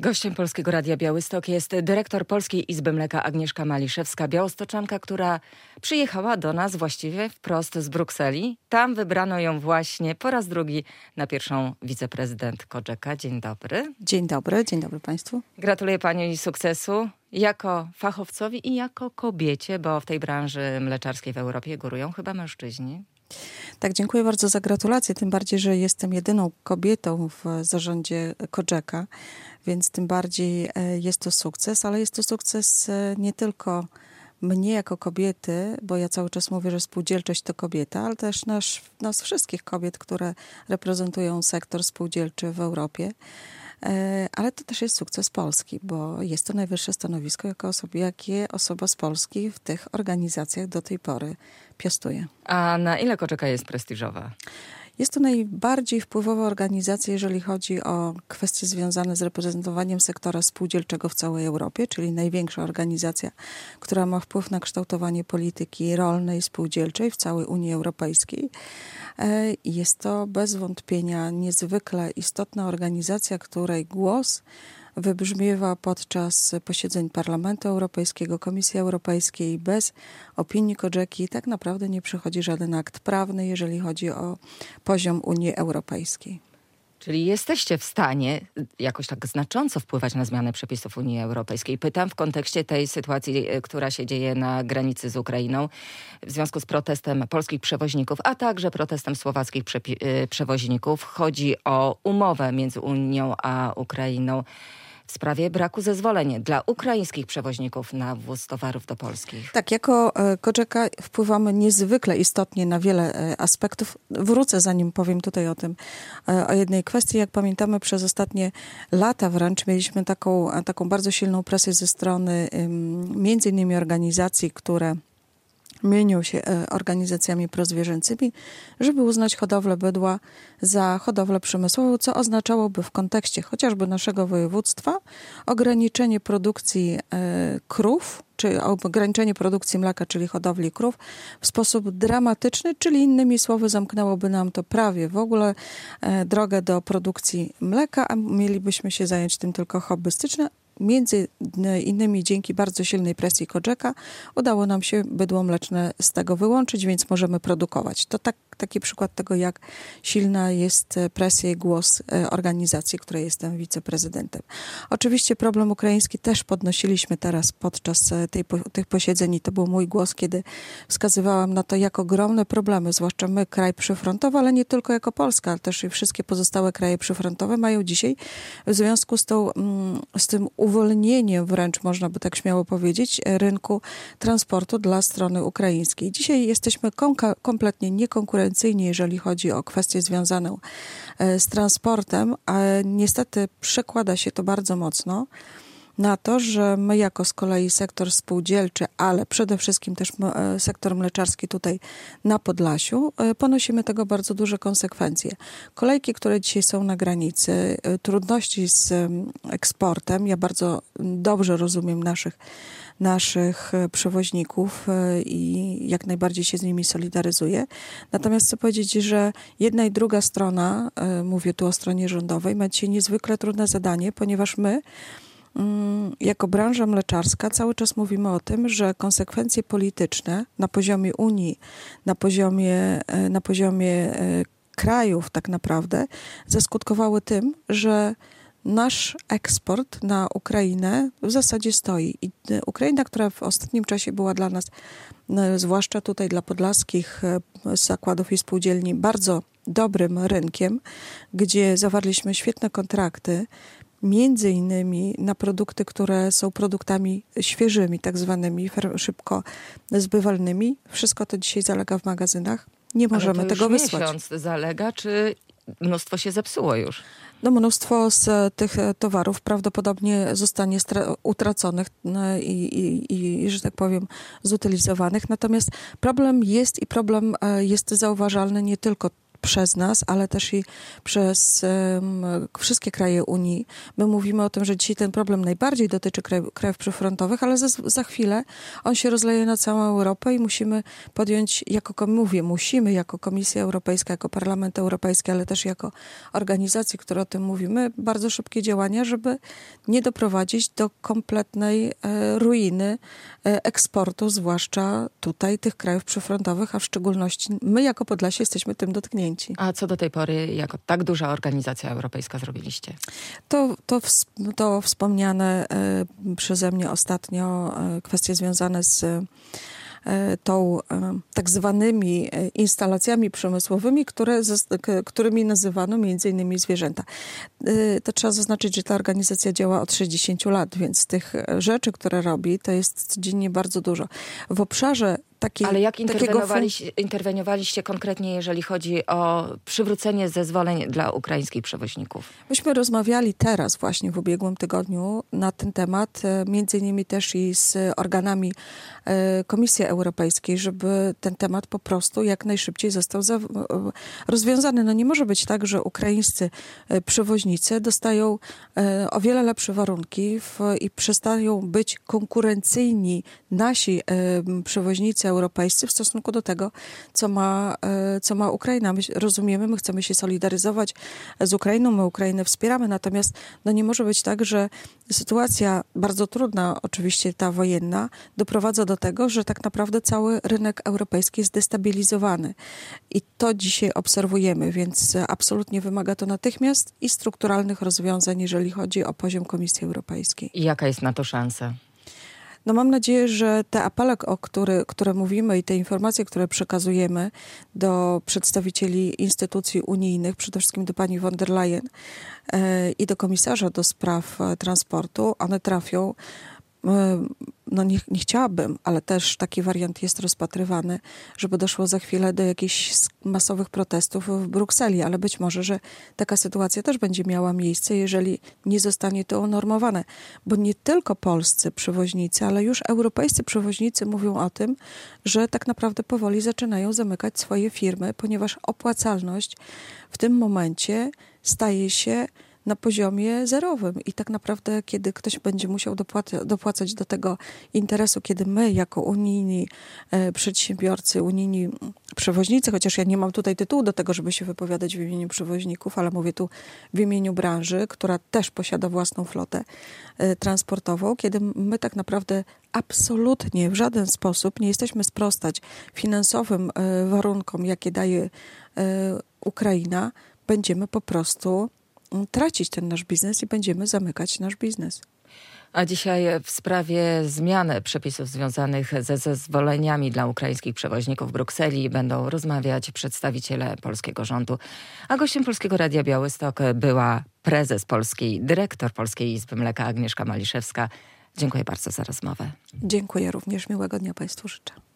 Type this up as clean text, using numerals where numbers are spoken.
Gościem Polskiego Radia Białystok jest dyrektor Polskiej Izby Mleka Agnieszka Maliszewska, białostoczanka, która przyjechała do nas właściwie wprost z Brukseli. Tam wybrano ją właśnie po raz drugi na pierwszą wiceprezydent COGECA. Dzień dobry. Dzień dobry Państwu. Gratuluję Pani sukcesu jako fachowcowi i jako kobiecie, bo w tej branży mleczarskiej w Europie górują chyba mężczyźni. Tak, dziękuję bardzo za gratulacje, tym bardziej, że jestem jedyną kobietą w zarządzie COGECA, więc tym bardziej jest to sukces, ale jest to sukces nie tylko mnie jako kobiety, bo ja cały czas mówię, że spółdzielczość to kobieta, ale też nas wszystkich kobiet, które reprezentują sektor spółdzielczy w Europie. Ale to też jest sukces Polski, bo jest to najwyższe stanowisko, jakie osoba z Polski w tych organizacjach do tej pory piastuje. A na ile COGECA jest prestiżowa? Jest to najbardziej wpływowa organizacja, jeżeli chodzi o kwestie związane z reprezentowaniem sektora spółdzielczego w całej Europie, czyli największa organizacja, która ma wpływ na kształtowanie polityki rolnej, spółdzielczej w całej Unii Europejskiej. Jest to bez wątpienia niezwykle istotna organizacja, której głos wybrzmiewa podczas posiedzeń Parlamentu Europejskiego, Komisji Europejskiej. Bez opinii COGECI tak naprawdę nie przychodzi żaden akt prawny, jeżeli chodzi o poziom Unii Europejskiej. Czyli jesteście w stanie jakoś tak znacząco wpływać na zmianę przepisów Unii Europejskiej. Pytam w kontekście tej sytuacji, która się dzieje na granicy z Ukrainą w związku z protestem polskich przewoźników, a także protestem słowackich przewoźników. Chodzi o umowę między Unią a Ukrainą w sprawie braku zezwoleń dla ukraińskich przewoźników na wwóz towarów do Polski. Tak, jako COGECA wpływamy niezwykle istotnie na wiele aspektów. Wrócę, zanim powiem tutaj o jednej kwestii. Jak pamiętamy, przez ostatnie lata wręcz mieliśmy taką bardzo silną presję ze strony między innymi organizacji, które mienią się organizacjami prozwierzęcymi, żeby uznać hodowlę bydła za hodowlę przemysłową, co oznaczałoby w kontekście chociażby naszego województwa ograniczenie produkcji krów, czy ograniczenie produkcji mleka, czyli hodowli krów w sposób dramatyczny, czyli innymi słowy zamknęłoby nam to prawie w ogóle drogę do produkcji mleka, a mielibyśmy się zająć tym tylko hobbystycznie. Między innymi dzięki bardzo silnej presji COGECA udało nam się bydło mleczne z tego wyłączyć, więc możemy produkować. To taki przykład tego, jak silna jest presja i głos organizacji, której jestem wiceprezydentem. Oczywiście problem ukraiński też podnosiliśmy teraz podczas tych posiedzeń i to był mój głos, kiedy wskazywałam na to, jak ogromne problemy, zwłaszcza my, kraj przyfrontowy, ale nie tylko jako Polska, ale też i wszystkie pozostałe kraje przyfrontowe mają dzisiaj w związku z tym uwolnieniem, wręcz można by tak śmiało powiedzieć, rynku transportu dla strony ukraińskiej. Dzisiaj jesteśmy kompletnie niekonkurencyjni, jeżeli chodzi o kwestię związaną z transportem, a niestety przekłada się to bardzo mocno na to, że my jako z kolei sektor spółdzielczy, ale przede wszystkim też sektor mleczarski tutaj na Podlasiu, ponosimy tego bardzo duże konsekwencje. Kolejki, które dzisiaj są na granicy, trudności z eksportem, ja bardzo dobrze rozumiem naszych przewoźników i jak najbardziej się z nimi solidaryzuję. Natomiast chcę powiedzieć, że jedna i druga strona, mówię tu o stronie rządowej, ma dzisiaj niezwykle trudne zadanie, ponieważ my jako branża mleczarska cały czas mówimy o tym, że konsekwencje polityczne na poziomie Unii, na poziomie krajów tak naprawdę zaskutkowały tym, że nasz eksport na Ukrainę w zasadzie stoi. I Ukraina, która w ostatnim czasie była dla nas, zwłaszcza tutaj dla podlaskich zakładów i spółdzielni, bardzo dobrym rynkiem, gdzie zawarliśmy świetne kontrakty, między innymi na produkty, które są produktami świeżymi, tak zwanymi szybko zbywalnymi. Wszystko to dzisiaj zalega w magazynach. Nie możemy tego wysłać. Miesiąc zalega, czy mnóstwo się zepsuło już? No, mnóstwo z tych towarów prawdopodobnie zostanie utraconych i, że tak powiem, zutylizowanych. Natomiast problem jest zauważalny nie tylko przez nas, ale też i przez wszystkie kraje Unii. My mówimy o tym, że dzisiaj ten problem najbardziej dotyczy krajów przyfrontowych, ale za chwilę on się rozleje na całą Europę i musimy podjąć, musimy jako Komisja Europejska, jako Parlament Europejski, ale też jako organizacje, które o tym mówimy, bardzo szybkie działania, żeby nie doprowadzić do kompletnej ruiny eksportu, zwłaszcza tutaj tych krajów przyfrontowych, a w szczególności my jako Podlasie jesteśmy tym dotknięci. A co do tej pory, jako tak duża organizacja europejska zrobiliście? To wspomniane przeze mnie ostatnio kwestie związane z tą tak zwanymi instalacjami przemysłowymi, którymi nazywano między innymi zwierzęta. To trzeba zaznaczyć, że ta organizacja działa od 60 lat, więc tych rzeczy, które robi, to jest codziennie bardzo dużo. W obszarze ale jak interweniowaliście konkretnie, jeżeli chodzi o przywrócenie zezwoleń dla ukraińskich przewoźników? Myśmy rozmawiali teraz właśnie w ubiegłym tygodniu na ten temat, między innymi też i z organami Komisji Europejskiej, żeby ten temat po prostu jak najszybciej został rozwiązany. No nie może być tak, że ukraińscy przewoźnicy dostają o wiele lepsze warunki i przestają być konkurencyjni nasi przewoźnicy europejscy w stosunku do tego, co ma Ukraina. My rozumiemy, my chcemy się solidaryzować z Ukrainą, my Ukrainę wspieramy, natomiast nie może być tak, że sytuacja bardzo trudna, oczywiście ta wojenna, doprowadza do tego, że tak naprawdę cały rynek europejski jest destabilizowany. I to dzisiaj obserwujemy, więc absolutnie wymaga to natychmiast i strukturalnych rozwiązań, jeżeli chodzi o poziom Komisji Europejskiej. I jaka jest na to szansa? Mam nadzieję, że te apele, które mówimy i te informacje, które przekazujemy do przedstawicieli instytucji unijnych, przede wszystkim do pani von der Leyen i do komisarza do spraw transportu, one trafią. Nie chciałabym, ale też taki wariant jest rozpatrywany, żeby doszło za chwilę do jakichś masowych protestów w Brukseli, ale być może, że taka sytuacja też będzie miała miejsce, jeżeli nie zostanie to unormowane. Bo nie tylko polscy przewoźnicy, ale już europejscy przewoźnicy mówią o tym, że tak naprawdę powoli zaczynają zamykać swoje firmy, ponieważ opłacalność w tym momencie staje się na poziomie zerowym i tak naprawdę, kiedy ktoś będzie musiał dopłacać do tego interesu, kiedy my jako unijni przedsiębiorcy, unijni przewoźnicy, chociaż ja nie mam tutaj tytułu do tego, żeby się wypowiadać w imieniu przewoźników, ale mówię tu w imieniu branży, która też posiada własną flotę transportową, kiedy my tak naprawdę absolutnie w żaden sposób nie jesteśmy sprostać finansowym warunkom, jakie daje Ukraina, będziemy po prostu tracić ten nasz biznes i będziemy zamykać nasz biznes. A dzisiaj w sprawie zmiany przepisów związanych ze zezwoleniami dla ukraińskich przewoźników w Brukseli będą rozmawiać przedstawiciele polskiego rządu. A gościem Polskiego Radia Białystok była dyrektor Polskiej Izby Mleka Agnieszka Maliszewska. Dziękuję bardzo za rozmowę. Dziękuję również. Miłego dnia Państwu życzę.